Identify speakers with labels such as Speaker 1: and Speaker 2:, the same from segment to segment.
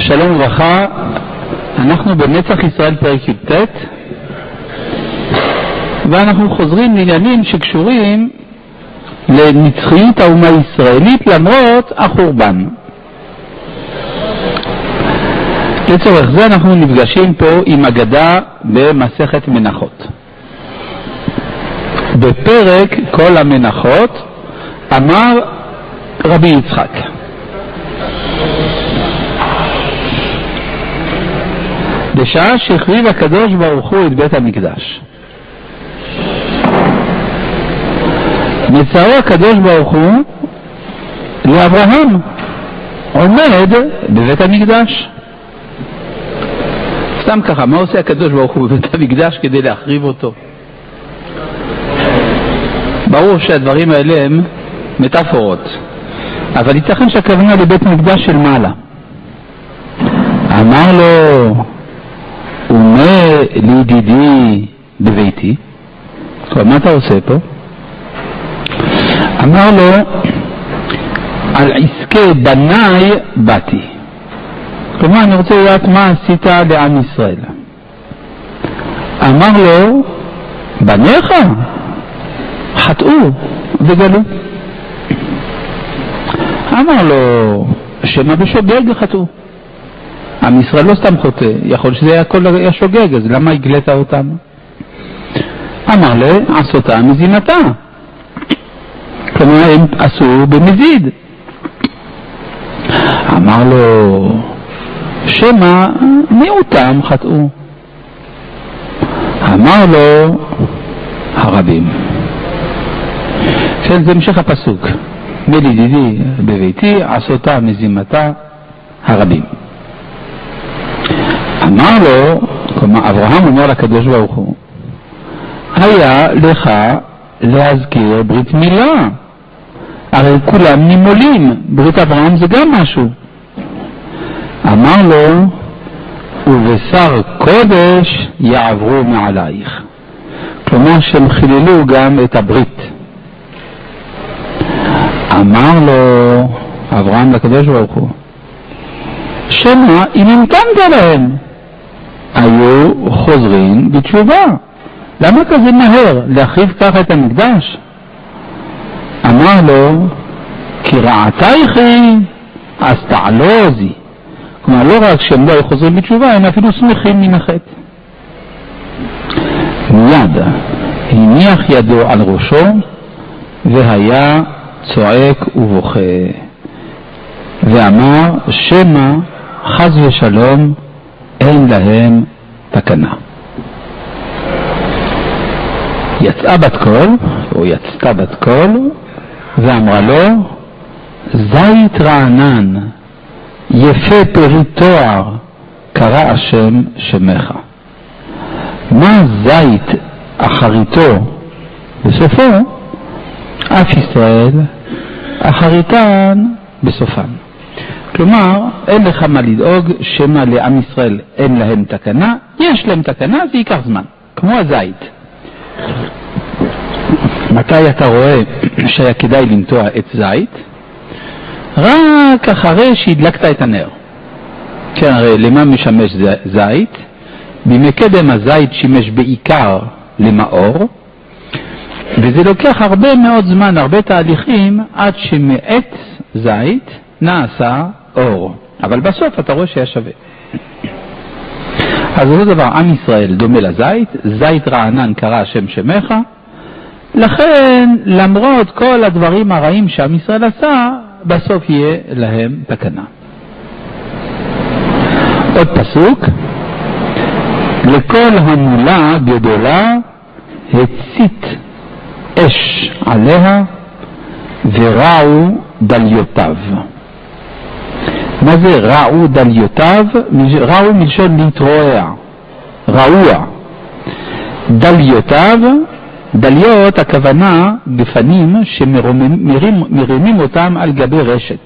Speaker 1: שלום וברכה, אנחנו בנצח ישראל פרק י"ט, ואנחנו חוזרים לעניינים שקשורים לנצחיות האומה הישראלית למרות החורבן. לצורך זה אנחנו נפגשים פה עם אגדה במסכת מנחות. בפרק כל המנחות אמר רבי יצחק: בשעה שהחריב הקדוש ברוך הוא את בית המקדש, מצאו הקדוש ברוך הוא לאברהם עומד בבית המקדש. סתם ככה, מה עושה הקדוש ברוך הוא בבית המקדש כדי להחריב אותו? ברור שהדברים האלה הם מטאפורות, אבל ייתכן שהכוונה לבית מקדש של מעלה. אמר לו: ומה לידידי בביתי? מה אתה עושה פה? אמר לו: על עסקי בניי באתי. כלומר, אני רוצה לדעת מה עשית לעם ישראל. אמר לו: בניך חטאו וגלו. אמר לו: שמא בשוגג חטאו. עם ישראל לא סתם חוטא, יכול שזה הכל היה שוגג, אז למה הגלת אותם? אמר לו: עשותה מזימתה. כלומר, הם עשו במזיד. אמר לו: שמא מיעוטם חטאו. אמר לו: הרבים. זה המשך הפסוק: מלידידי בביתי עשותה מזימתה הרבים. אמר לו, כלומר אברהם אומר לקדוש ברוך הוא: היה לך להזכיר ברית מילה, הרי כולם נימולים, ברית אברהם זה גם משהו. אמר לו: ובשר קודש יעברו מעלייך. כלומר שהם חיללו גם את הברית. אמר לו אברהם לקדוש ברוך הוא: שמא אם המתנת להם היו חוזרים בתשובה. למה כזה מהר להחריב ככה את המקדש? אמר לו: כי רעתייך אז תעלוזי. כלומר, לא רק שהם לא היו חוזרים בתשובה, הם אפילו שמחים מן החטא. מיד הניח ידו על ראשו והיה צועק ובוכה ואמר: שמא חס ושלום אין להם תקנה. יצאה בת קול, או יצתה בת קול, ואמרה לו: זית רענן יפה פרי תואר קרא השם שמך. מה זית אחריתו בסופו, אף ישראל אחריתן בסופן. כלומר, אין לך מה לדאוג שמא לעם ישראל אין להם תקנה. יש להם תקנה, זה ייקח זמן, כמו הזית. מתי אתה רואה שהיה כדאי לנטוע את זית? רק אחרי שהדלקת את הנר. כן, הרי למה משמש זית? בימי קדם הזית שימש בעיקר למאור, וזה לוקח הרבה מאוד זמן, הרבה תהליכים, עד שמעץ זית נעשה אור. אבל בסוף אתה רואה שהיה שווה. אז אותו דבר, עם ישראל דומה לזית, זית רענן קרא השם שמך. לכן, למרות כל הדברים הרעים שעם ישראל עשה, בסוף יהיה להם תקנה. עוד פסוק: לכל המולה גדולה הצית אש עליה וראו דליותיו. מה זה ראו דליותיו? ראו מלשון להתרועע, ראוע. דליותיו, דליות הכוונה בפנים שמרימים אותם על גבי רשת.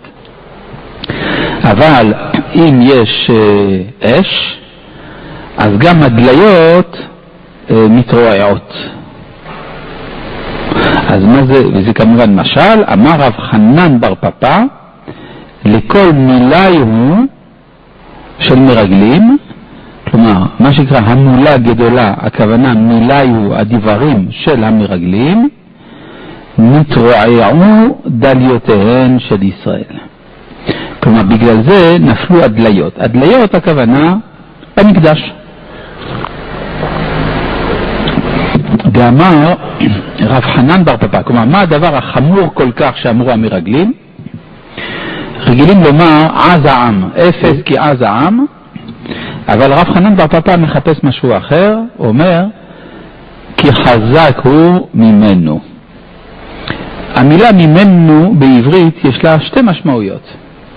Speaker 1: אבל אם יש אש, אז גם הדליות מתרועעות. אז מה זה? וזה כמובן משל. אמר רב חנן בר פפא: לכל מילה הוא של מרגלים, כלומר, מה שקרא המולה גדולה, הכוונה מילאיו הדברים של המרגלים, נתרועעו דליותיהן של ישראל. כלומר, בגלל זה נפלו הדליות. הדליות הכוונה במקדש. ואמר רב חנן בר פפא, כלומר, מה הדבר החמור כל כך שאמרו המרגלים? רגילים לומר עז העם, אפס כי עז העם, אבל רב חנן בר פפא מחפש משהו אחר, אומר כי חזק הוא ממנו. המילה ממנו בעברית יש לה שתי משמעויות.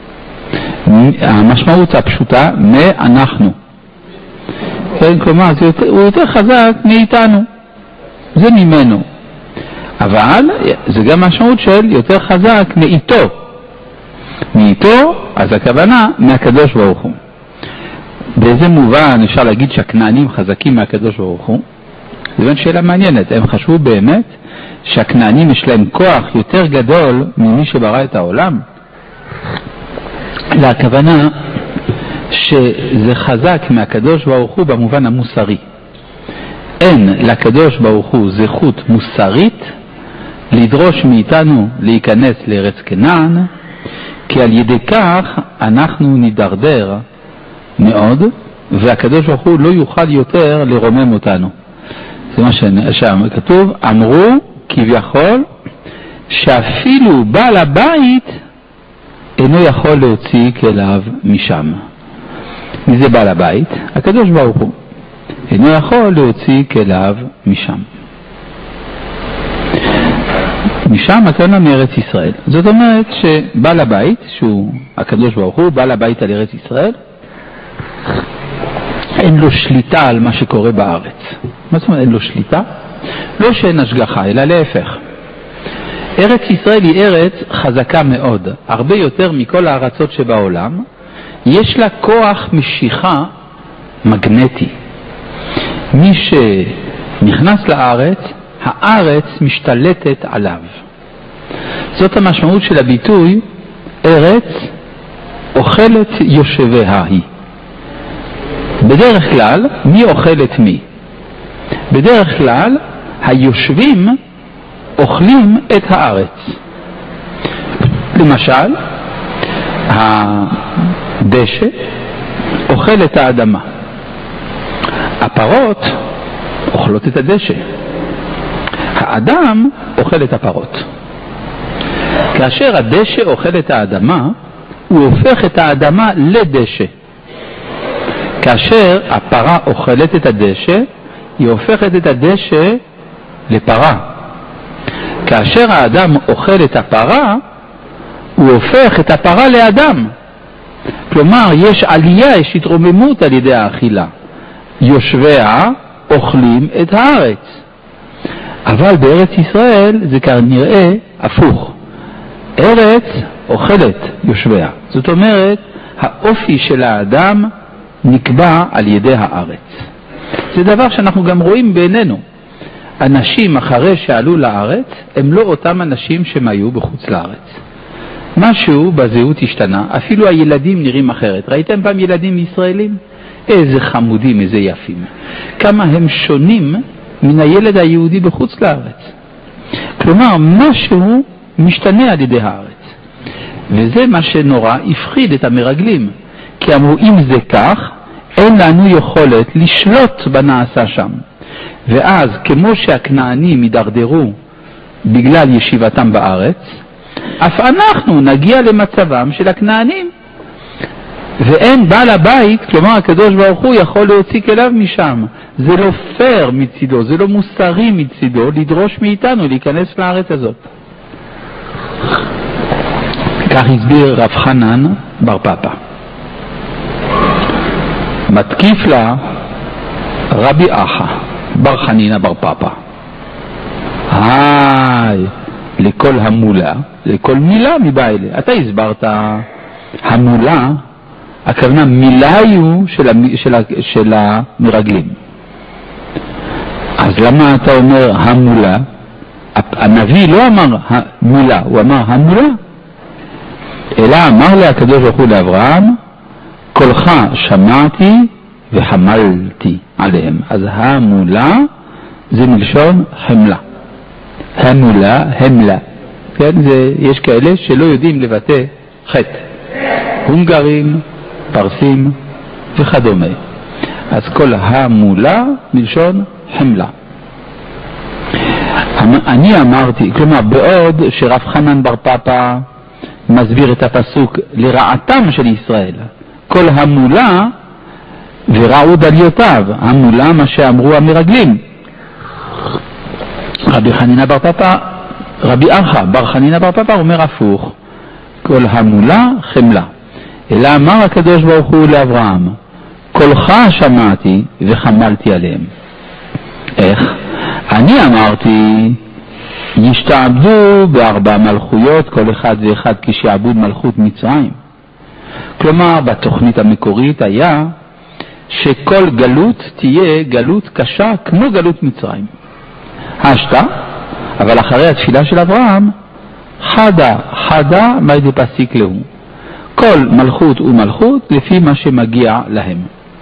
Speaker 1: המשמעות הפשוטה, מאנחנו. כן, כלומר, הוא יותר חזק מאיתנו. זה ממנו. אבל זה גם משמעות של יותר חזק מאיתו. מאיתו, אז הכוונה מהקדוש ברוך הוא. באיזה מובן אפשר להגיד שהכנענים חזקים מהקדוש ברוך הוא? זו באמת שאלה מעניינת. הם חשבו באמת שהכנענים יש להם כוח יותר גדול ממי שברא את העולם? להכוונה שזה חזק מהקדוש ברוך הוא במובן המוסרי. אין לקדוש ברוך הוא זכות מוסרית לדרוש מאיתנו להיכנס לארץ כנען, כי על ידי כך אנחנו נדרדר מאוד, והקדוש ברוך הוא לא יוכל יותר לרומם אותנו. זה מה שכתוב, אמרו כביכול שאפילו בעל הבית אינו יכול להוציא כליו משם. מי זה בעל הבית? הקדוש ברוך הוא. אינו יכול להוציא כליו משם. משם הכוונה מארץ ישראל. זאת אומרת שבעל הבית, שהוא הקדוש ברוך הוא, בעל הבית על ארץ ישראל, אין לו שליטה על מה שקורה בארץ. מה זאת אומרת אין לו שליטה? לא שאין השגחה, אלא להפך. ארץ ישראל היא ארץ חזקה מאוד, הרבה יותר מכל הארצות שבעולם. יש לה כוח משיכה מגנטי. מי שנכנס לארץ, הארץ משתלטת עליו. זאת המשמעות של הביטוי, ארץ אוכלת יושביה היא. בדרך כלל, מי אוכל את מי? בדרך כלל, היושבים אוכלים את הארץ. למשל, הדשא אוכל את האדמה. הפרות אוכלות את הדשא. האדם אוכל את הפרות. כאשר הדשא אוכל את האדמה, הוא הופך את האדמה לדשא. כאשר הפרה אוכלת את הדשא, היא הופכת את הדשא לפרה. כאשר האדם אוכל את הפרה, הוא הופך את הפרה לאדם. כלומר, יש עלייה, יש התרוממות על ידי האכילה. יושביה אוכלים את הארץ. אבל בארץ ישראל זה כנראה הפוך. ארץ אוכלת יושביה. זאת אומרת, האופי של האדם נקבע על ידי הארץ. זה דבר שאנחנו גם רואים בעינינו. אנשים אחרי שעלו לארץ, הם לא אותם אנשים שהם היו בחוץ לארץ. משהו בזהות השתנה, אפילו הילדים נראים אחרת. ראיתם פעם ילדים ישראלים? איזה חמודים, איזה יפים. כמה הם שונים מן הילד היהודי בחוץ לארץ. כלומר, משהו משתנה על ידי הארץ. וזה מה שנורא הפחיד את המרגלים. כי אמרו, אם זה כך, אין לנו יכולת לשלוט בנעשה שם. ואז, כמו שהכנענים ידרדרו בגלל ישיבתם בארץ, אף אנחנו נגיע למצבם של הכנענים. ואין בעל הבית, כלומר הקדוש ברוך הוא יכול להוציא כליו משם. זה לא פייר מצידו, זה לא מוסרי מצידו לדרוש מאיתנו להיכנס לארץ הזאת. כך הסביר רב חנן בר פפא. מתקיף לה רבי אחא בר חנינא בר פפא. לכל המולה, לכל מילה מבעלה. אתה הסברת המולה, הכוונה מילאיו של המרגלים. אז למה אתה אומר המולה? הנביא לא אמר המולה, הוא אמר המולה. אלא אמר לה הקדוש ברוך הוא לאברהם, כה קולך שמעתי וחמלתי עליהם. אז המולה זה מלשון חמלה. המלה. כן? יש כאלה שלא יודעים לבטא חטא. הונגרים, פרסים וכדומה. אז כל המולה מלשון חמלה. אני אמרתי, כלומר בעוד שרב חנן בר פפא מסביר את הפסוק לרעתם של ישראל, כל המולה ורעו דליותיו, המולה מה שאמרו המרגלים. רבי אחא בר חנינא בר פפא אומר הפוך, כל המולה חמלה. אלא אמר הקדוש ברוך הוא לאברהם, קולך שמעתי וחמלתי עליהם. איך? אני אמרתי, ישתעבדו בארבע מלכויות, כל אחד ואחד כשעבוד מלכות מצרים. כלומר, בתוכנית המקורית היה שכל גלות תהיה גלות קשה כמו גלות מצרים. השתה, אבל אחרי התפילה של אברהם, חדה מה זה פסיק לו. כל מלכות ומלכות לפי מה שמגיע להם.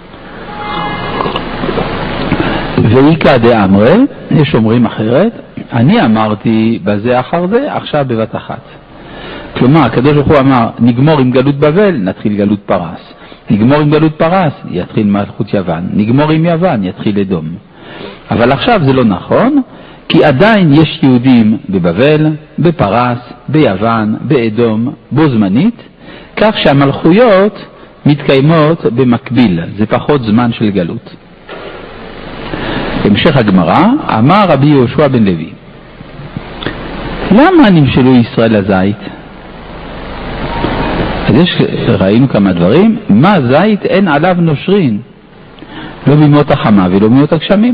Speaker 1: ואיקא דאמרי, יש אומרים אחרת, אני אמרתי בזה אחר זה, עכשיו בבת אחת. כלומר, הקדוש ברוך הוא אמר, נגמור עם גלות בבל, נתחיל גלות פרס. נגמור עם גלות פרס, יתחיל מלכות יוון. נגמור עם יוון, יתחיל אדום. אבל עכשיו זה לא נכון, כי עדיין יש יהודים בבבל, בפרס, ביוון, באדום, בו זמנית, כך שהמלכויות מתקיימות במקביל, זה פחות זמן של גלות. המשך הגמרא, אמר רבי יהושע בן לוי, למה נמשלו ישראל לזית? אז ראינו כמה דברים, מה זית אין עליו נושרין, לא בימות החמה ולא בימות הגשמים.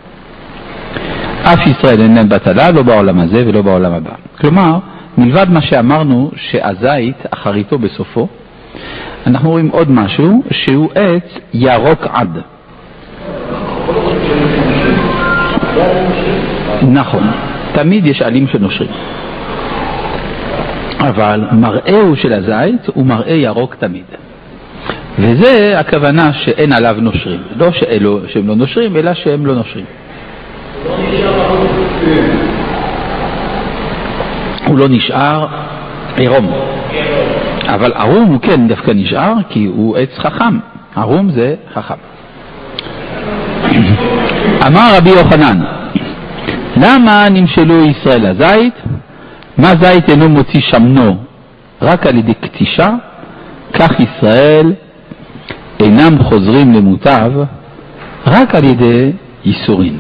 Speaker 1: אף ישראל אין להם בטלה, לא בעולם הזה ולא בעולם הבא. כלומר, מלבד מה שאמרנו שהזית אחריתו בסופו, אנחנו רואים עוד משהו שהוא עץ ירוק עד. נכון, תמיד יש עלים שנושרים, אבל מראהו של הזית הוא מראה ירוק תמיד, וזה הכוונה שאין עליו נושרים, לא שהם לא נושרים אלא שהם לא נושרים. הוא לא נשאר עירום, אבל ערום הוא כן דווקא נשאר כי הוא עץ חכם. ערום זה חכם. אמר רבי יוחנן, למה נמשלו ישראל לזית? מה זית אינו מוציא שמנו רק על ידי קטישה, כך ישראל אינם חוזרים למוטב רק על ידי ייסורין.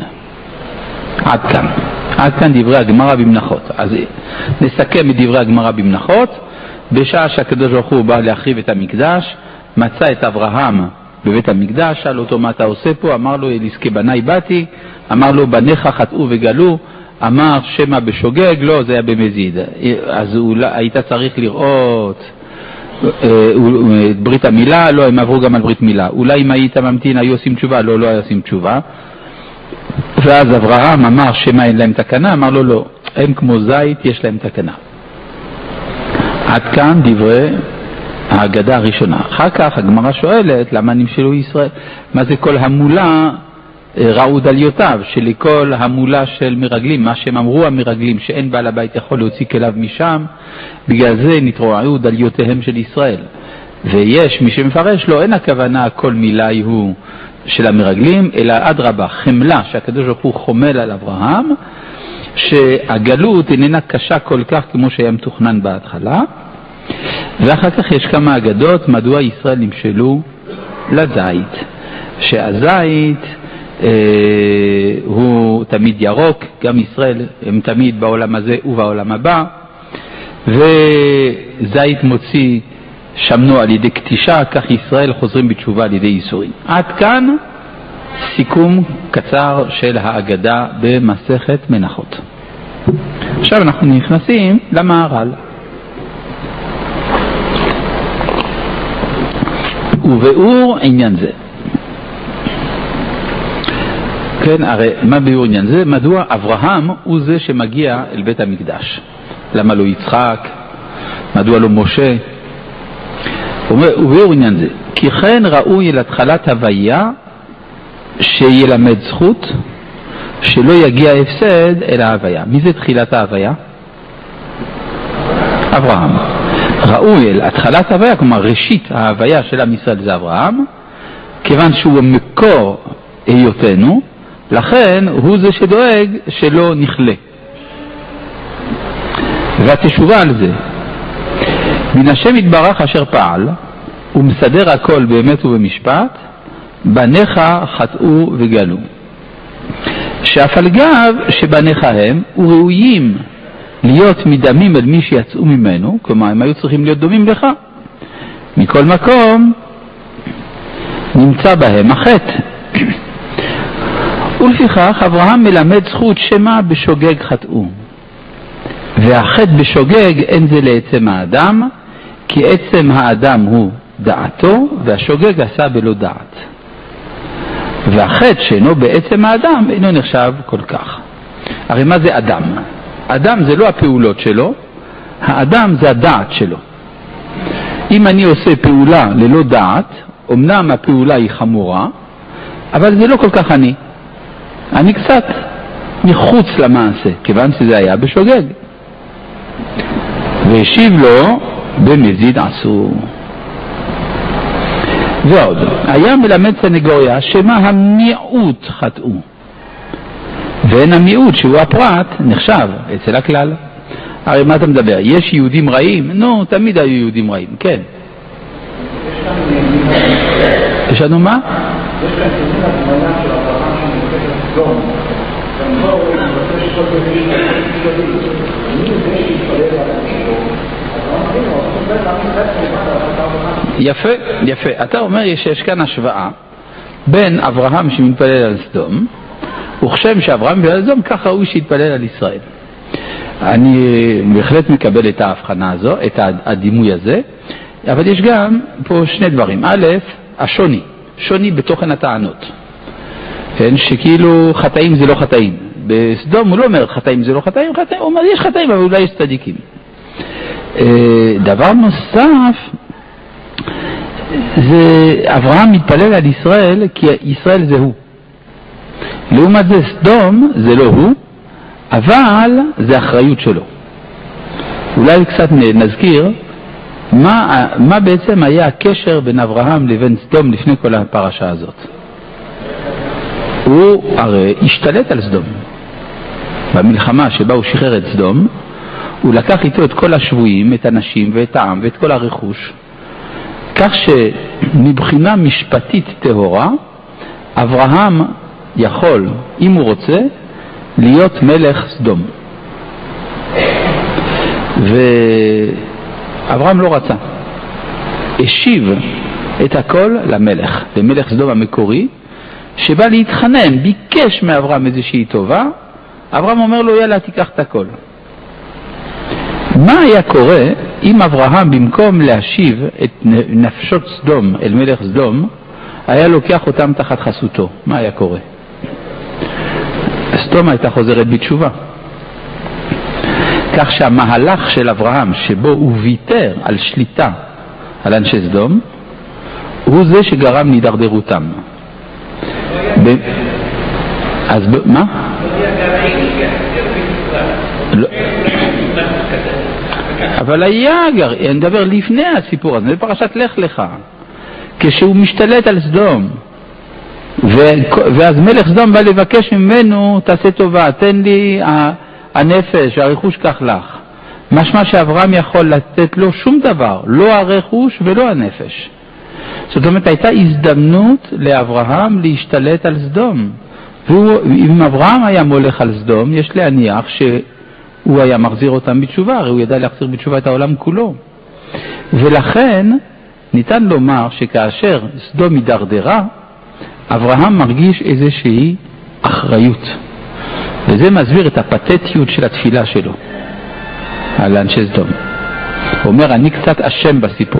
Speaker 1: עד כאן דברי הגמרא במנחות. אז נסכם את דברי הגמרא במנחות. בשעה שהקדוש ברוך הוא בא להחריב את המקדש, מצא את אברהם בבית המקדש, שאל אותו מה אתה עושה פה, אמר לו אליסקי בני באתי, אמר לו בניך חטאו וגלו, אמר שמה בשוגג, לא, זה היה במזיד. אז היית צריך לראות ברית המילה, לא, הם עברו גם על ברית מילה. אולי אם היית ממתין היו עושים תשובה, לא, לא היו עושים תשובה. ואז אברהם אמר שמה אין להם תקנה, אמר לו לא, הם כמו זית יש להם תקנה. עד כאן דברי ההגדה הראשונה. אחר כך הגמרא שואלת למה נמשלו ישראל, מה זה כל המולה רעו דליותיו, שלכל המולה של מרגלים, מה שהם אמרו המרגלים שאין בעל הבית יכול להוציא כליו משם, בגלל זה נתרועעו דליותיהם של ישראל. ויש מי שמפרש לו, אין הכוונה כל מילה הוא של המרגלים, אלא אדרבה, חמלה שהקדוש ברוך הוא חומל על אברהם, שהגלות איננה קשה כל כך כמו שהיה מתוכנן בהתחלה. ואחר כך יש כמה אגדות מדוע ישראל נמשלו לזית, שהזית הוא תמיד ירוק, גם ישראל הם תמיד בעולם הזה ובעולם הבא, וזית מוציא שמנו על ידי קטישה, כך ישראל חוזרים בתשובה על ידי ייסורים. עד כאן סיכום קצר של האגדה במסכת מנחות. עכשיו אנחנו נכנסים למהר"ל. וביאור עניין זה. כן, הרי מה ביאור עניין זה? מדוע אברהם הוא זה שמגיע אל בית המקדש? למה לא יצחק? מדוע לא משה? וביאור עניין זה, כי כן ראוי להתחלת הוויה שילמד זכות, שלא יגיע הפסד אל ההוויה. מי זה תחילת ההוויה? אברהם. ראוי אל התחלת ההוויה, כלומר ראשית ההוויה של עם ישראל זה אברהם, כיוון שהוא מקור היותנו, לכן הוא זה שדואג שלא נכלה. והתשובה על זה, מן השם יתברך אשר פעל, הוא מסדר הכל באמת ובמשפט, בניך חטאו וגלו. שאף על גב שבניך הם, וראויים להיות מדמים אל מי שיצאו ממנו, כלומר הם היו צריכים להיות דומים לך. מכל מקום נמצא בהם החטא. ולפיכך אברהם מלמד זכות שמה בשוגג חטאו. והחטא בשוגג אין זה לעצם האדם, כי עצם האדם הוא דעתו, והשוגג עשה בלא דעת. והחטא שאינו בעצם האדם אינו נחשב כל כך. הרי מה זה אדם? אדם זה לא הפעולות שלו, האדם זה הדעת שלו. אם אני עושה פעולה ללא דעת, אמנם הפעולה היא חמורה, אבל זה לא כל כך אני קצת מחוץ למעשה, כיוון שזה היה בשוגג. והשיב לו במזיד אסור. ועוד, היה מלמד סנגוריה שמה המיעוט חטאו, ואין המיעוט שהוא הפרט נחשב אצל הכלל. הרי מה אתה מדבר? יש יהודים רעים? נו, תמיד היו יהודים רעים, כן. יש לנו מה? יש כאן תמיד התמונה של אברהם שמתקפת סדום, ואני רוצה שכל תמיד אני יודע שיתפלל על יפה, יפה. אתה אומר שיש כאן השוואה בין אברהם שמתפלל על סדום, וכשם שאברהם מתפלל על סדום, ככה הוא שיתפלל על ישראל. אני בהחלט מקבל את ההבחנה הזו, את הדימוי הזה, אבל יש גם פה שני דברים. א', שוני בתוכן הטענות. כן, שכאילו חטאים זה לא חטאים. בסדום הוא לא אומר חטאים זה לא חטאים, הוא אומר יש חטאים אבל אולי יש צדיקים. דבר נוסף, זה אברהם מתפלל על ישראל כי ישראל זה הוא. לעומת זה סדום זה לא הוא, אבל זה אחריות שלו. אולי קצת נזכיר מה בעצם היה הקשר בין אברהם לבין סדום לפני כל הפרשה הזאת. הוא הרי השתלט על סדום. במלחמה שבה הוא שחרר את סדום, הוא לקח איתו את כל השבויים, את הנשים ואת העם ואת כל הרכוש, כך שמבחינה משפטית טהורה, אברהם יכול, אם הוא רוצה, להיות מלך סדום. ואברהם לא רצה. השיב את הכל למלך, למלך סדום המקורי, שבא להתחנן, ביקש מאברהם איזושהי טובה, אברהם אומר לו, יאללה, תיקח את הכל. מה היה קורה אם אברהם במקום להשיב את נפשות סדום אל מלך סדום, היה לוקח אותם תחת חסותו? מה היה קורה? סדום הייתה חוזרת בתשובה. כך שהמהלך של אברהם שבו הוא ויתר על שליטה על אנשי סדום, הוא זה שגרם להידרדרותם. אז מה? לא. אבל היה אני מדבר לפני הסיפור הזה, זה פרשת לך לך, כשהוא משתלט על סדום, ואז מלך סדום בא לבקש ממנו, תעשה טובה, תן לי הנפש, הרכוש כך לך. משמע שאברהם יכול לתת לו שום דבר, לא הרכוש ולא הנפש. זאת אומרת, הייתה הזדמנות לאברהם להשתלט על סדום. ואם אברהם היה מולך על סדום, יש להניח שהוא היה מחזיר אותם בתשובה, הרי הוא ידע להחזיר בתשובה את העולם כולו. ולכן ניתן לומר שכאשר סדום הידרדרה, אברהם מרגיש איזושהי אחריות. וזה מסביר את הפתטיות של התפילה שלו על אנשי סדום. הוא אומר, אני קצת אשם בסיפור.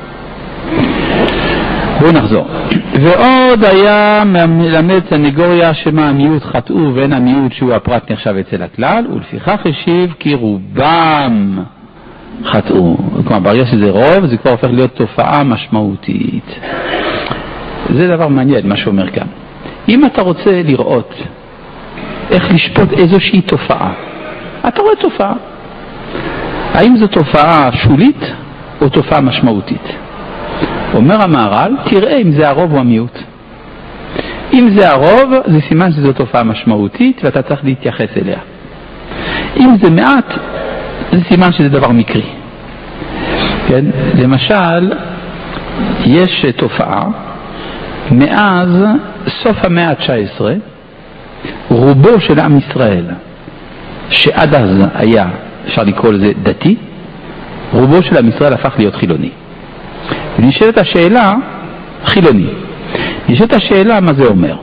Speaker 1: בואו נחזור. ועוד היה מלמד סנגוריה שמה המיעוט חטאו ואין המיעוט שהוא הפרט נחשב אצל הכלל, ולפיכך השיב כי רובם חטאו. כלומר, ברגע שזה רוב, זה כבר הופך להיות תופעה משמעותית. זה דבר מעניין, מה שאומר כאן. אם אתה רוצה לראות איך לשפוט איזושהי תופעה, אתה רואה תופעה. האם זו תופעה שולית או תופעה משמעותית? אומר המהר"ל, תראה אם זה הרוב או המיעוט. אם זה הרוב, זה סימן שזו תופעה משמעותית ואתה צריך להתייחס אליה. אם זה מעט, זה סימן שזה דבר מקרי. כן? למשל, יש תופעה, מאז סוף המאה ה-19, רובו של עם ישראל, שעד אז היה, אפשר לקרוא לזה דתי, רובו של עם ישראל הפך להיות חילוני. ונשאלת השאלה, חילוני. נשאלת השאלה מה זה אומר.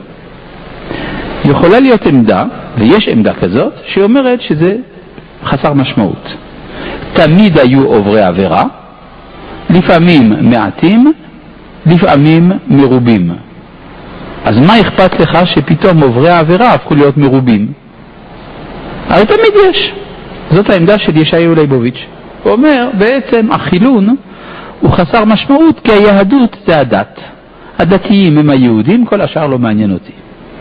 Speaker 1: יכולה להיות עמדה, ויש עמדה כזאת, שאומרת שזה חסר משמעות. תמיד היו עוברי עבירה, לפעמים מעטים, לפעמים מרובים. אז מה אכפת לך שפתאום עוברי העבירה הפכו להיות מרובים? הרי תמיד יש. זאת העמדה של ישעיהו ליבוביץ'. הוא אומר, בעצם החילון הוא חסר משמעות, כי היהדות זה הדת. הדתיים הם היהודים, כל השאר לא מעניין אותי.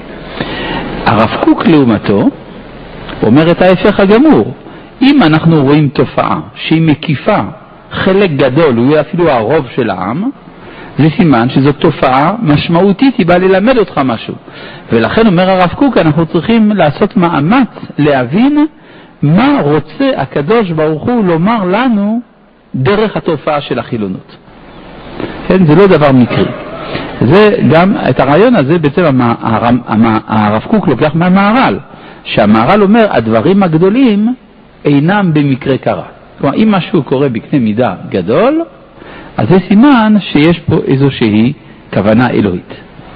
Speaker 1: הרב קוק לעומתו אומר את ההפך הגמור. אם אנחנו רואים תופעה שהיא מקיפה חלק גדול, הוא אפילו הרוב של העם, זה סימן שזו תופעה משמעותית, היא באה ללמד אותך משהו. ולכן אומר הרב קוק, אנחנו צריכים לעשות מאמץ להבין מה רוצה הקדוש ברוך הוא לומר לנו דרך התופעה של החילונות. כן, זה לא דבר מקרי. זה גם, את הרעיון הזה בעצם הרב קוק לוקח מהמהר"ל, שהמהר"ל אומר, הדברים הגדולים אינם במקרה קרה. כלומר, אם משהו קורה בקנה מידה גדול, אז זה סימן שיש פה איזושהי כוונה אלוהית.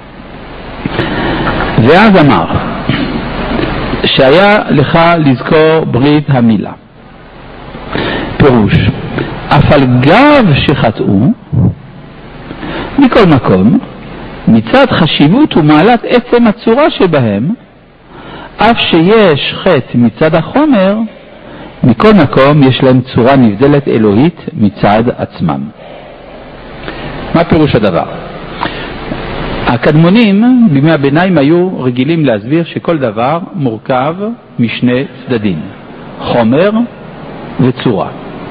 Speaker 1: ואז אמר, שהיה לך לזכור ברית המילה. פירוש, אף על גב שחטאו, מכל מקום, מצד חשיבות ומעלת עצם הצורה שבהם, אף שיש חטא מצד החומר, מכל מקום יש להם צורה נבדלת אלוהית מצד עצמם. מה פירוש הדבר? הקדמונים בימי הביניים היו רגילים להסביר שכל דבר מורכב משני צדדים, חומר וצורה.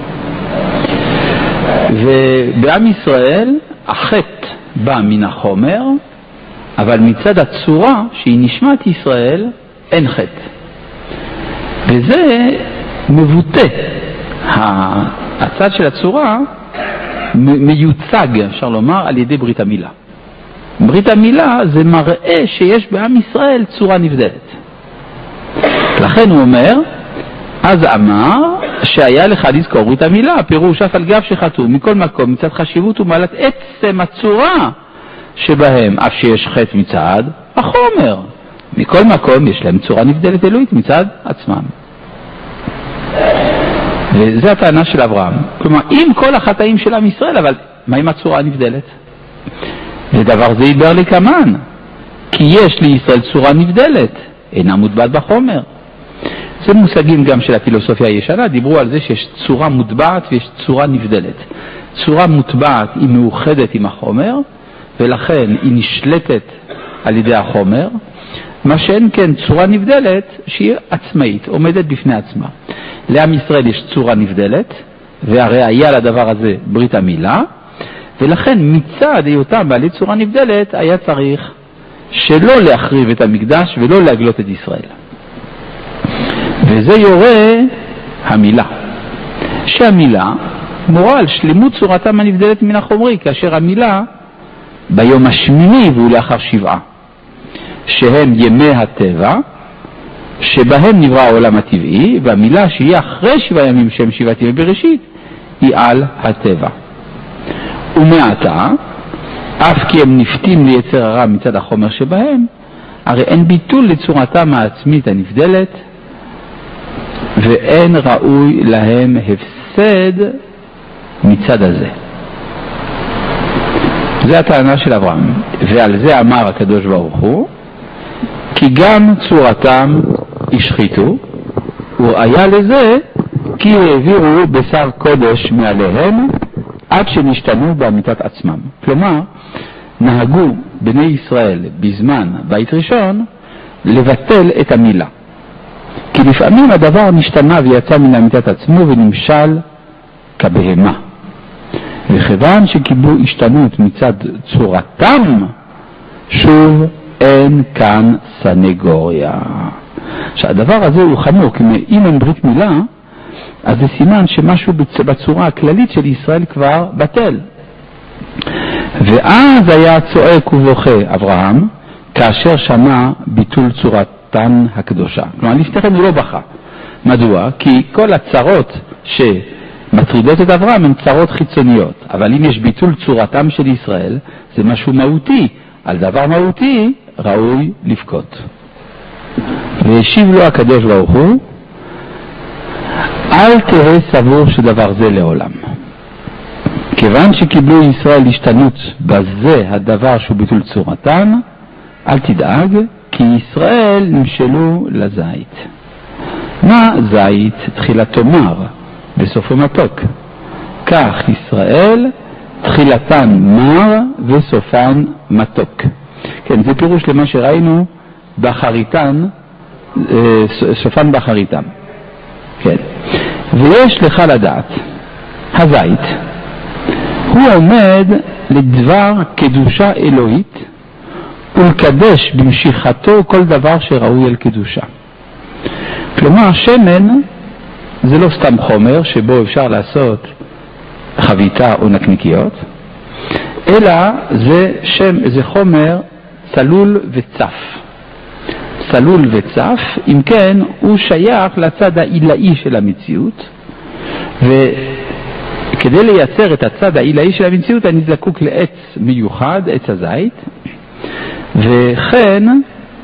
Speaker 1: ובעם ישראל החטא בא מן החומר, אבל מצד הצורה שהיא נשמת ישראל אין חטא. וזה מבוטא, הצד של הצורה מיוצג, אפשר לומר, על ידי ברית המילה. ברית המילה זה מראה שיש בעם ישראל צורה נבדלת. לכן הוא אומר, אז אמר שהיה לך לזכור ברית המילה, פירוש אף על גב שחטאו, מכל מקום, מצד חשיבות ומעלת עצם הצורה שבהם, אף שיש חטא מצד החומר. מכל מקום יש להם צורה נבדלת אלוהית מצד עצמם. וזה הטענה של אברהם. כלומר, עם כל החטאים של עם ישראל, אבל מה עם הצורה הנבדלת? ודבר זה ידבר לי כמן, כי יש לישראל צורה נבדלת, אינה מוטבעת בחומר. זה מושגים גם של הפילוסופיה הישנה, דיברו על זה שיש צורה מוטבעת ויש צורה נבדלת. צורה מוטבעת היא מאוחדת עם החומר, ולכן היא נשלטת על ידי החומר, מה שאין כן צורה נבדלת שהיא עצמאית, עומדת בפני עצמה. לעם ישראל יש צורה נבדלת, והראיה לדבר הזה ברית המילה, ולכן מצד היותם בעלי צורה נבדלת היה צריך שלא להחריב את המקדש ולא להגלות את ישראל. וזה יורה המילה, שהמילה מורה על שלמות צורתם הנבדלת מן החומרי, כאשר המילה ביום השמיני והוא לאחר 7, שהם ימי הטבע, שבהם נברא העולם הטבעי, והמילה שהיא אחרי 7 ימים שהם 7 ימי בראשית, היא על הטבע. ומעתה, אף כי הם נפתים ליצר הרע מצד החומר שבהם, הרי אין ביטול לצורתם העצמית הנבדלת, ואין ראוי להם הפסד מצד הזה. זה הטענה של אברהם, ועל זה אמר הקדוש ברוך הוא, כי גם צורתם השחיתו, וראיה לזה כי העבירו בשר קודש מעליהם עד שנשתנו באמיתת עצמם. כלומר, נהגו בני ישראל בזמן בית ראשון לבטל את המילה. כי לפעמים הדבר נשתנה ויצא מן אמיתת עצמו ונמשל כבהמה. וכיוון שקיבלו השתנות מצד צורתם, שוב אין כאן סנגוריה. שהדבר הזה הוא חמור, כי אם אין ברית מילה, אז זה סימן שמשהו בצורה הכללית של ישראל כבר בטל. ואז היה צועק ובוכה אברהם, כאשר שמע ביטול צורתן הקדושה. כלומר, לפני הוא לא בכה. מדוע? כי כל הצרות שמטרידות את אברהם הן צרות חיצוניות. אבל אם יש ביטול צורתם של ישראל, זה משהו מהותי. על דבר מהותי ראוי לבכות. והשיב לו הקדוש ברוך הוא, אל תראה סבור שדבר זה לעולם. כיוון שקיבלו ישראל השתנות בזה הדבר שהוא ביטול צורתן, אל תדאג, כי ישראל נמשלו לזית. מה זית? תחילתו מר, בסופו מתוק. כך ישראל תחילתן מר וסופן מתוק. כן, זה פירוש למה שראינו בחריתן, סופן בחריתם. כן. ויש לך לדעת, הזית הוא עומד לדבר קדושה אלוהית ולקדש במשיכתו כל דבר שראוי על קדושה. כלומר, שמן זה לא סתם חומר שבו אפשר לעשות חביתה או נקניקיות, אלא זה חומר צלול וצף. צלול וצף, אם כן, הוא שייך לצד העילאי של המציאות, וכדי לייצר את הצד העילאי של המציאות אני זקוק לעץ מיוחד, עץ הזית, וכן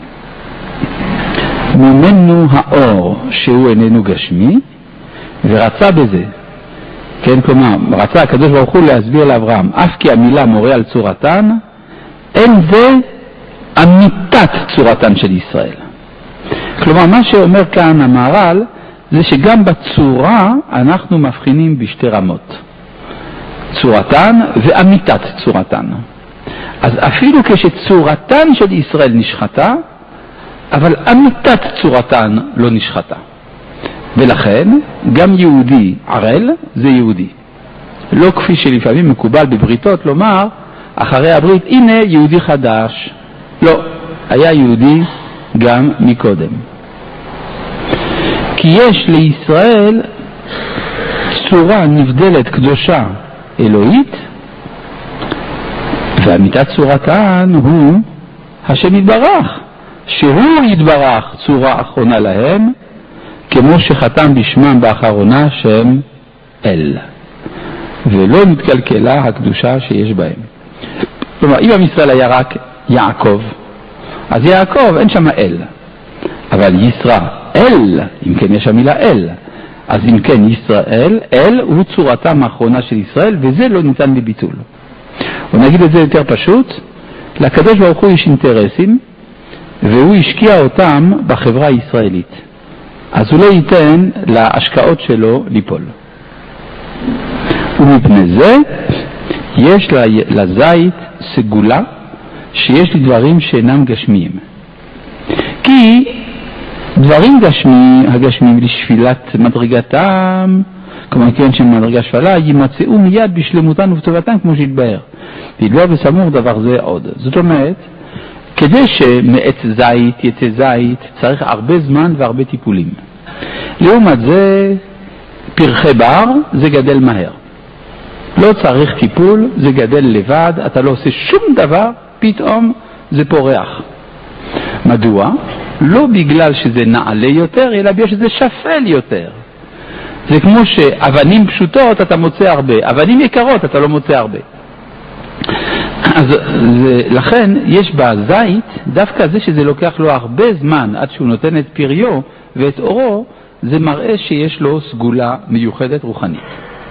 Speaker 1: ממנו האור שהוא איננו גשמי, ורצה בזה, כן, כלומר, רצה הקדוש ברוך הוא להסביר לאברהם, אף כי המילה מורה על צורתן, אין זה אמיתת צורתן של ישראל. כלומר, מה שאומר כאן המהר"ל, זה שגם בצורה אנחנו מבחינים בשתי רמות. צורתן ואמיתת צורתן. אז אפילו כשצורתן של ישראל נשחטה, אבל אמיתת צורתן לא נשחטה. ולכן, גם יהודי ערל זה יהודי. לא כפי שלפעמים מקובל בבריתות לומר, אחרי הברית, הנה יהודי חדש. לא, היה יהודי גם מקודם. כי יש לישראל צורה נבדלת קדושה אלוהית, ואמיתת צורתן הוא השם יתברך, שהוא יתברך צורה אחרונה להם, כמו שחתם בשמם באחרונה שם אל, ולא מתקלקלה הקדושה שיש בהם. כלומר, אם עם ישראל היה רק יעקב, אז יעקב אין שם אל, אבל ישראל, אם כן יש המילה אל, אז אם כן ישראל, אל הוא צורתם האחרונה של ישראל, וזה לא ניתן לביטול. ונגיד את זה יותר פשוט, לקדוש ברוך הוא יש אינטרסים, והוא השקיע אותם בחברה הישראלית. אז הוא לא ייתן להשקעות שלו ליפול. ומפני זה יש לזית סגולה שיש לדברים שאינם גשמיים. כי דברים הגשמיים לשפילת מדרגתם, כמו כן שמדרגה שפלה, יימצאו מיד בשלמותן ובטובתן כמו שהתבהר. וידוע וסמור דבר זה עוד. זאת אומרת, כדי שמעץ זית יצא זית צריך הרבה זמן והרבה טיפולים. לעומת זה, פרחי בר זה גדל מהר. לא צריך טיפול, זה גדל לבד, אתה לא עושה שום דבר, פתאום זה פורח. מדוע? לא בגלל שזה נעלה יותר, אלא בגלל שזה שפל יותר. זה כמו שאבנים פשוטות אתה מוצא הרבה, אבנים יקרות אתה לא מוצא הרבה. אז לכן יש בזית דווקא זה שזה לוקח לו הרבה זמן עד שהוא נותן את פריו ואת אורו, זה מראה שיש לו סגולה מיוחדת רוחנית.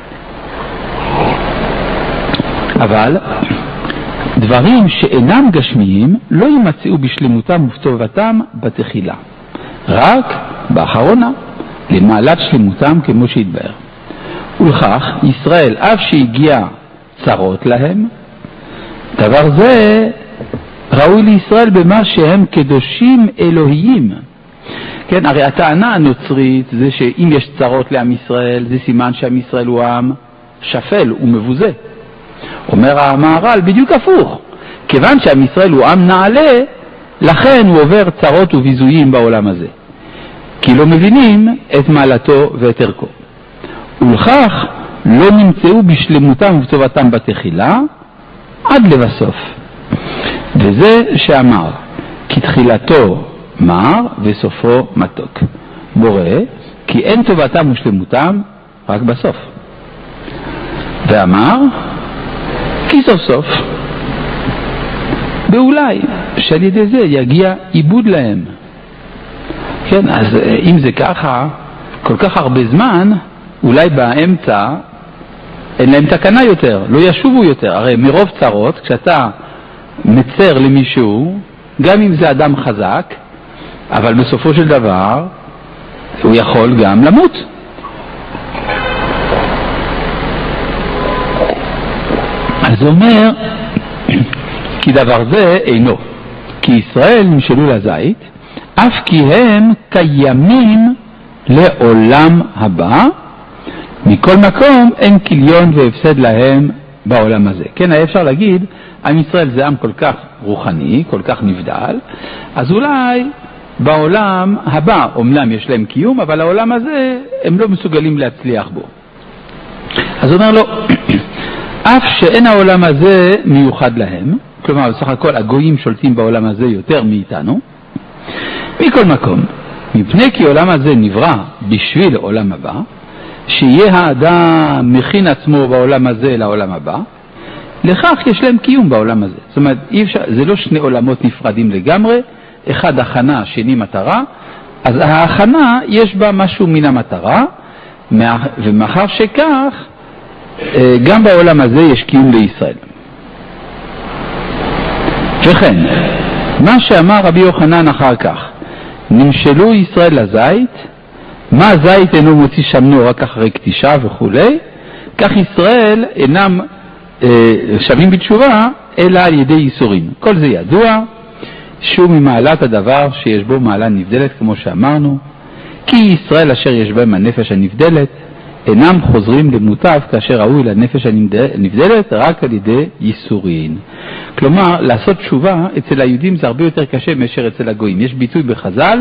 Speaker 1: אבל דברים שאינם גשמיים לא יימצאו בשלמותם ובטובתם בתחילה, רק באחרונה. למעלת שלמותם כמו שהתבאר. ולכך ישראל אף שהגיע צרות להם, דבר זה ראוי לישראל במה שהם קדושים אלוהיים. כן, הרי הטענה הנוצרית זה שאם יש צרות לעם ישראל, זה סימן שעם ישראל הוא עם שפל ומבוזה. אומר המהר"ל בדיוק הפוך, כיוון שעם ישראל הוא עם נעלה, לכן הוא עובר צרות וביזויים בעולם הזה, כי לא מבינים את מעלתו ואת ערכו. ולכך לא נמצאו בשלמותם ובטובתם בתחילה עד לבסוף. וזה שאמר כי תחילתו מר וסופו מתוק, בורא כי אין טובתם ושלמותם רק בסוף. ואמר כי סוף סוף ואולי שעל ידי זה יגיע עיבוד להם. כן, אז אם זה ככה כל כך הרבה זמן, אולי באמצע אין להם תקנה יותר, לא ישובו יותר. הרי מרוב צרות, כשאתה מצר למישהו, גם אם זה אדם חזק, אבל בסופו של דבר הוא יכול גם למות. אז הוא אומר כי דבר זה אינו, כי ישראל נמשלו לזית, אף כי הם קיימים לעולם הבא, מכל מקום אין כליון והפסד להם בעולם הזה. כן, היה אפשר להגיד, עם ישראל זה עם כל כך רוחני, כל כך נבדל, אז אולי בעולם הבא, אומנם יש להם קיום, אבל העולם הזה הם לא מסוגלים להצליח בו. אז הוא אומר לו, אף שאין העולם הזה מיוחד להם, כלומר בסך הכל הגויים שולטים בעולם הזה יותר מאיתנו, מכל מקום, מפני כי העולם הזה נברא בשביל עולם הבא, שיהיה האדם מכין עצמו בעולם הזה לעולם הבא, לכך יש להם קיום בעולם הזה. זאת אומרת, זה לא שני עולמות נפרדים לגמרי, אחד הכנה, שני מטרה, אז ההכנה יש בה משהו מן המטרה, ומאחר שכך, גם בעולם הזה יש קיום לישראל. וכן, מה שאמר רבי יוחנן אחר כך, נמשלו ישראל לזית, מה זית אינו מוציא שמנו רק אחרי קטישה וכו', כך ישראל אינם שווים בתשובה, אלא על ידי ייסורים. כל זה ידוע, שהוא ממעלת הדבר שיש בו מעלה נבדלת, כמו שאמרנו, כי ישראל אשר יש בהם הנפש הנבדלת, אינם חוזרים למוטב כאשר ראוי לנפש הנבדלת רק על ידי ייסורין. כלומר, לעשות תשובה אצל היהודים זה הרבה יותר קשה מאשר אצל הגויים. יש ביטוי בחז"ל,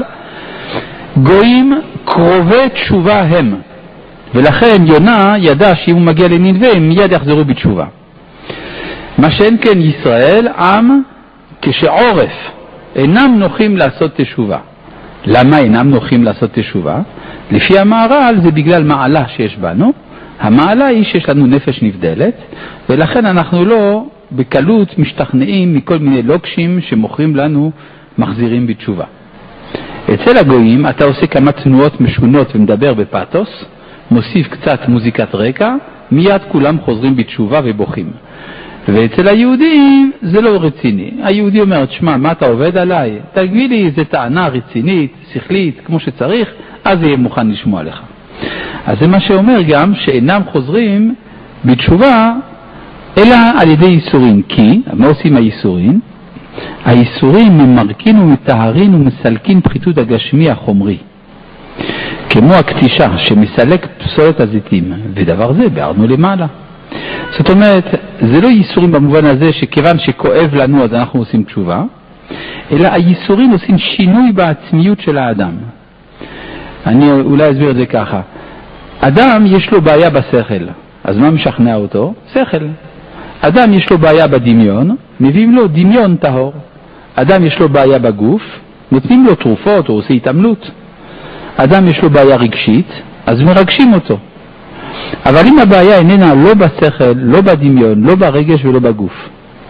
Speaker 1: גויים קרובי תשובה הם, ולכן יונה ידע שאם הוא מגיע לנינווה הם מיד יחזרו בתשובה. מה שאין כן ישראל, עם כשעורף אינם נוחים לעשות תשובה. למה אינם נוחים לעשות תשובה? לפי המהר"ל זה בגלל מעלה שיש בנו. המעלה היא שיש לנו נפש נבדלת, ולכן אנחנו לא בקלות משתכנעים מכל מיני לוקשים שמוכרים לנו מחזירים בתשובה. אצל הגויים אתה עושה כמה תנועות משונות ומדבר בפאתוס, מוסיף קצת מוזיקת רקע, מיד כולם חוזרים בתשובה ובוכים. ואצל היהודים זה לא רציני. היהודי אומר, תשמע, מה אתה עובד עליי? תגיד לי איזו טענה רצינית, שכלית, כמו שצריך, אז יהיה מוכן לשמוע לך. אז זה מה שאומר גם שאינם חוזרים בתשובה, אלא על ידי ייסורים. כי, מה עושים הייסורים? הייסורים ממרקין ומטהרין ומסלקין פחיתות הגשמי החומרי. כמו הקטישה שמסלק פסולת הזיתים, ודבר זה בארנו למעלה. זאת אומרת, זה לא ייסורים במובן הזה שכיוון שכואב לנו אז אנחנו עושים תשובה, אלא הייסורים עושים שינוי בעצמיות של האדם. אני אולי אסביר את זה ככה. אדם יש לו בעיה בשכל, אז מה משכנע אותו? שכל. אדם יש לו בעיה בדמיון, מביאים לו דמיון טהור. אדם יש לו בעיה בגוף, נותנים לו תרופות או עושה התעמלות. אדם יש לו בעיה רגשית, אז מרגשים אותו. אבל אם הבעיה איננה לא בשכל, לא בדמיון, לא ברגש ולא בגוף,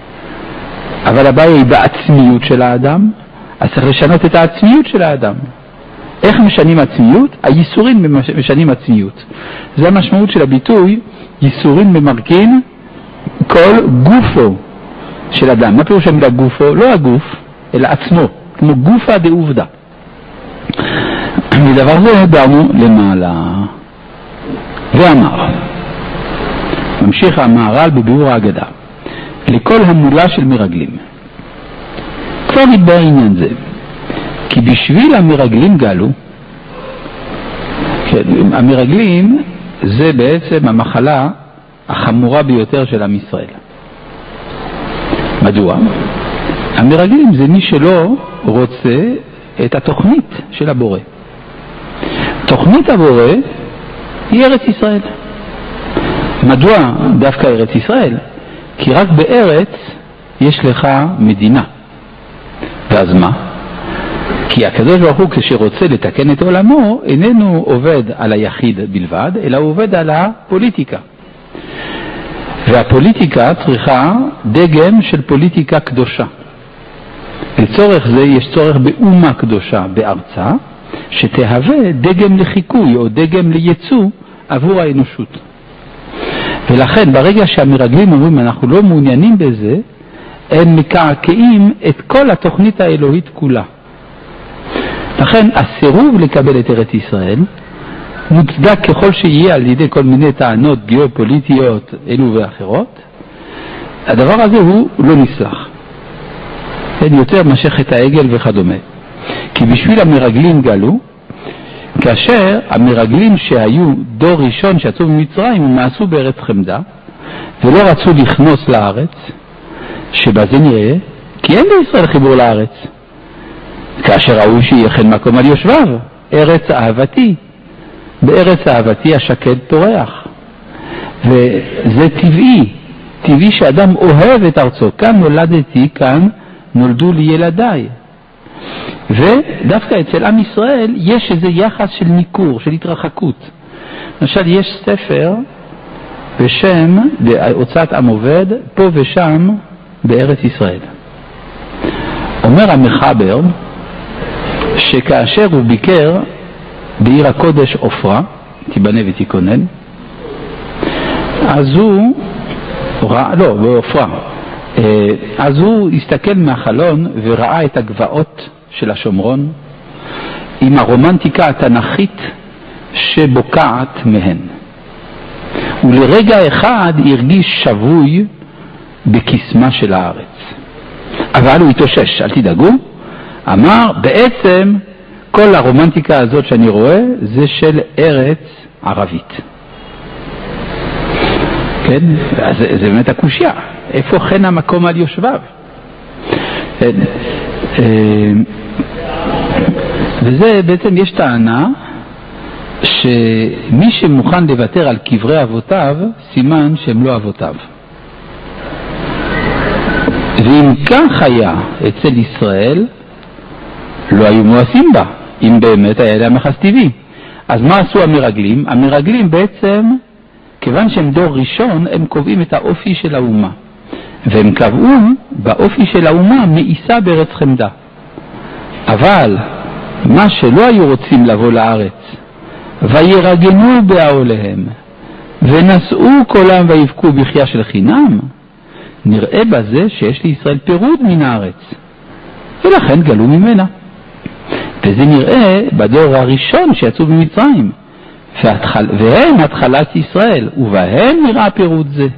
Speaker 1: אבל הבעיה היא בעצמיות של האדם, אז צריך לשנות את העצמיות של האדם. איך משנים עצמיות? הייסורים משנים עצמיות. זה המשמעות של הביטוי, ייסורים ממרקין כל גופו של אדם. מה פירוש המילה גופו? לא הגוף, אלא עצמו, כמו גופה דעובדה. מדבר זה דרנו למעלה, ואמר, ממשיך המהר"ל בביאור ההגדה, לכל המולה של מרגלים. כבר נדבר עניין זה, כי בשביל המרגלים גלו, כן, המרגלים זה בעצם המחלה החמורה ביותר של עם ישראל. מדוע? המרגלים זה מי שלא רוצה את התוכנית של הבורא. תוכנית הבורא היא ארץ ישראל. מדוע דווקא ארץ ישראל? כי רק בארץ יש לך מדינה. ואז מה? כי הקדוש ברוך הוא כשרוצה לתקן את עולמו איננו עובד על היחיד בלבד, אלא הוא עובד על הפוליטיקה. והפוליטיקה צריכה דגם של פוליטיקה קדושה. לצורך זה יש צורך באומה קדושה בארצה, שתהווה דגם לחיקוי או דגם לייצוא עבור האנושות. ולכן ברגע שהמרגלים אומרים אנחנו לא מעוניינים בזה, הם מקעקעים את כל התוכנית האלוהית כולה. לכן הסירוב לקבל את ארץ ישראל מוצדק ככל שיהיה על ידי כל מיני טענות גיאופוליטיות אלו ואחרות. הדבר הזה הוא לא נסלח. אין יותר משך את העגל וכדומה. כי בשביל המרגלים גלו, כאשר המרגלים שהיו דור ראשון שיצאו ממצרים הם מעשו בארץ חמדה ולא רצו לכנוס לארץ, שבזה נראה כי אין בישראל חיבור לארץ. כאשר ראו שיחן מקום על יושביו, ארץ אהבתי, בארץ אהבתי השקד פורח. וזה טבעי, טבעי שאדם אוהב את ארצו. כאן נולדתי, כאן נולדו לי ילדיי. ודווקא אצל עם ישראל יש איזה יחס של ניכור, של התרחקות. למשל יש ספר בשם הוצאת עם עובד, פה ושם בארץ ישראל. אומר המחבר שכאשר הוא ביקר בעיר הקודש עופרה, תיבנה ותיכונן, אז הוא בעופרה, אז הוא הסתכל מהחלון וראה את הגבעות של השומרון עם הרומנטיקה התנכית שבוקעת מהן. ולרגע אחד הרגיש שבוי בקסמה של הארץ. אבל הוא התאושש, אל תדאגו, אמר בעצם כל הרומנטיקה הזאת שאני רואה זה של ארץ ערבית. כן? זה באמת הקושיה. איפה כן המקום על יושביו? כן. וזה בעצם יש טענה שמי שמוכן לוותר על קברי אבותיו סימן שהם לא אבותיו. ואם כך היה אצל ישראל לא היו מואסים בה, אם באמת היה להם יחס טבעי. אז מה עשו המרגלים? המרגלים בעצם, כיוון שהם דור ראשון, הם קובעים את האופי של האומה. והם קבעו באופי של האומה מאיסה בארץ חמדה. אבל מה שלא היו רוצים לבוא לארץ, וירגנו באוהליהם, ונשאו קולם ויבכו בכייה של חינם, נראה בזה שיש לישראל פירוד מן הארץ, ולכן גלו ממנה. וזה נראה בדור הראשון שיצאו במצרים, והם התחלת ישראל, ובהם נראה פירוד זה.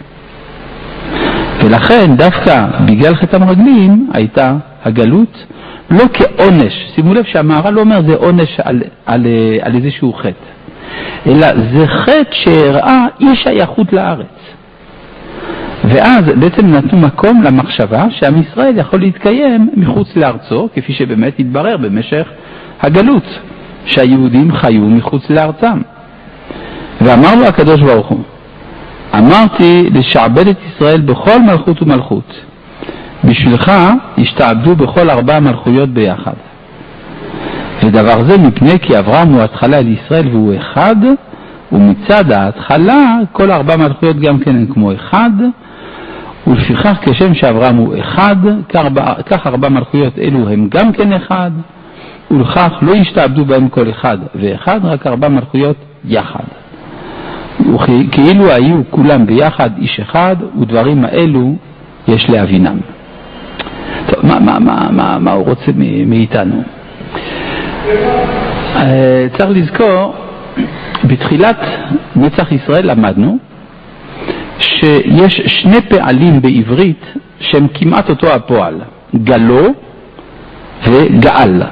Speaker 1: ולכן דווקא בגלל חטא המרגלים הייתה הגלות לא כעונש. שימו לב שהמהר"ל לא אומר זה עונש על איזשהו חטא, אלא זה חטא שהראה אי שייכות לארץ. ואז בעצם נתנו מקום למחשבה שעם ישראל יכול להתקיים מחוץ לארצו, כפי שבאמת התברר במשך הגלות, שהיהודים חיו מחוץ לארצם. ואמר לו הקדוש ברוך הוא, אמרתי לשעבד את ישראל בכל מלכות ומלכות, בשבילך השתעבדו בכל 4 מלכויות ביחד. ודבר זה מפני כי אברהם הוא התחלה לישראל והוא אחד, ומצד ההתחלה כל 4 מלכויות גם כן הם כמו אחד, ולפיכך כשם שאברהם הוא אחד, כך 4 מלכויות אלו הם גם כן אחד, ולכך לא ישתעבדו בהם כל אחד ואחד, רק 4 מלכויות יחד. כאילו היו כולם ביחד איש אחד, ודברים האלו יש להבינם. טוב, מה הוא רוצה מאיתנו? צריך לזכור, בתחילת נצח ישראל למדנו שיש שני פעלים בעברית שהם כמעט אותו הפועל, גלו וגאל.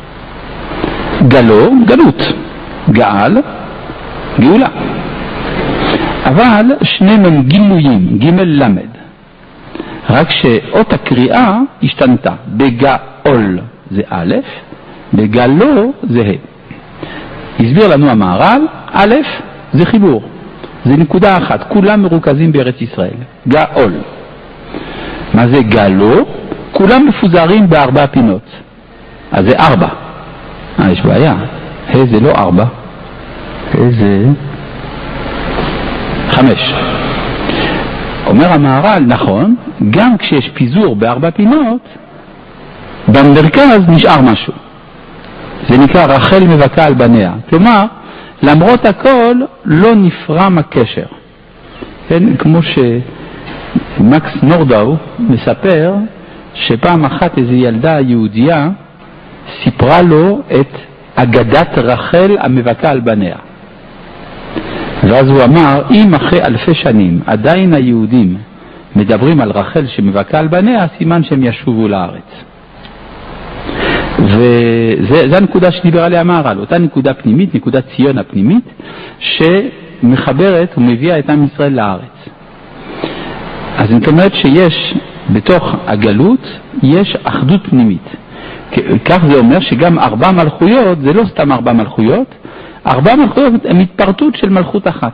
Speaker 1: גלו, גלות, גאל, גאולה. אבל שניהם הם גילויים, ג' למד. רק שאות הקריאה השתנתה. בגאול זה א', בגלו זה ה'. הסביר לנו המהר"ל, א' זה חיבור, זה נקודה אחת, כולם מרוכזים בארץ ישראל, גאול. מה זה גלו? כולם מפוזרים בארבע פינות, אז זה 4. יש בעיה, ה' זה לא 4, ה' זה 5. אומר המהר"ל, נכון, גם כשיש פיזור בארבע פינות, במרכז נשאר משהו. זה נקרא רחל מבכה על בניה. כלומר, למרות הכל לא נפרם הקשר. כן? כמו שמקס נורדאו מספר שפעם אחת איזו ילדה יהודייה סיפרה לו את אגדת רחל המבכה על בניה. ואז הוא אמר, אם אחרי אלפי שנים עדיין היהודים מדברים על רחל שמבכה על בניה, סימן שהם ישובו לארץ. וזה הנקודה שדיבר עליה המהר"ל, אותה נקודה פנימית, נקודת ציון הפנימית, שמחברת ומביאה את עם ישראל לארץ. אז זאת אומרת שיש בתוך הגלות, יש אחדות פנימית. כך זה אומר שגם 4 מלכויות, זה לא סתם 4 מלכויות, 4 מלכויות הן התפרטות של מלכות אחת.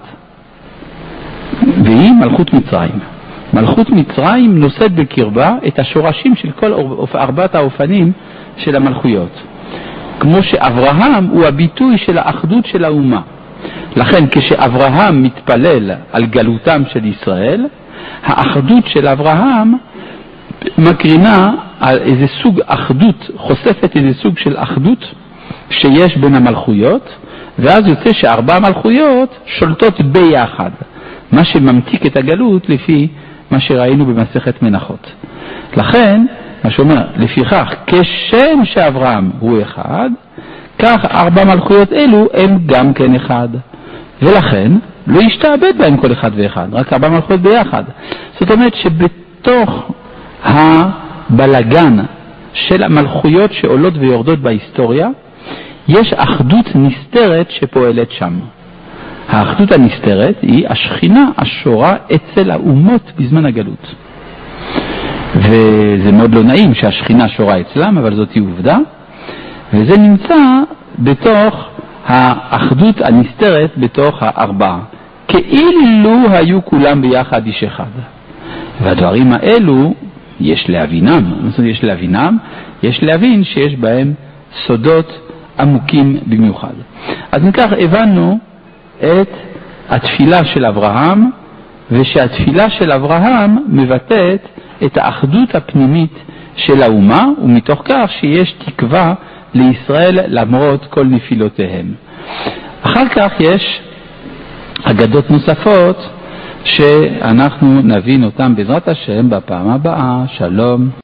Speaker 1: והיא מלכות מצרים. מלכות מצרים נושאת בקרבה את השורשים של כל 4 האופנים של המלכויות. כמו שאברהם הוא הביטוי של האחדות של האומה. לכן כשאברהם מתפלל על גלותם של ישראל, האחדות של אברהם מקרינה על איזה סוג אחדות, חושפת איזה סוג של אחדות שיש בין המלכויות, ואז יוצא ש4 מלכויות שולטות ביחד, מה שממתיק את הגלות לפי מה שראינו במסכת מנחות. לכן, מה שאומר, לפיכך, כשם שאברהם הוא אחד, כך 4 מלכויות אלו הם גם כן אחד. ולכן, לא ישתעבד בהם כל אחד ואחד, רק 4 מלכויות ביחד. זאת אומרת שבתוך הבלגן של המלכויות שעולות ויורדות בהיסטוריה, יש אחדות נסתרת שפועלת שם. האחדות הנסתרת היא השכינה השורה אצל האומות בזמן הגלות. וזה מאוד לא נעים שהשכינה שורה אצלם, אבל זאת היא עובדה. וזה נמצא בתוך האחדות הנסתרת בתוך 4. כאילו היו כולם ביחד איש אחד. והדברים האלו יש להבינם. יש להבין שיש בהם סודות עמוקים במיוחד. אז מכך הבנו את התפילה של אברהם, ושהתפילה של אברהם מבטאת את האחדות הפנימית של האומה, ומתוך כך שיש תקווה לישראל למרות כל נפילותיהם. אחר כך יש אגדות נוספות שאנחנו נבין אותם בעזרת השם בפעם הבאה. שלום.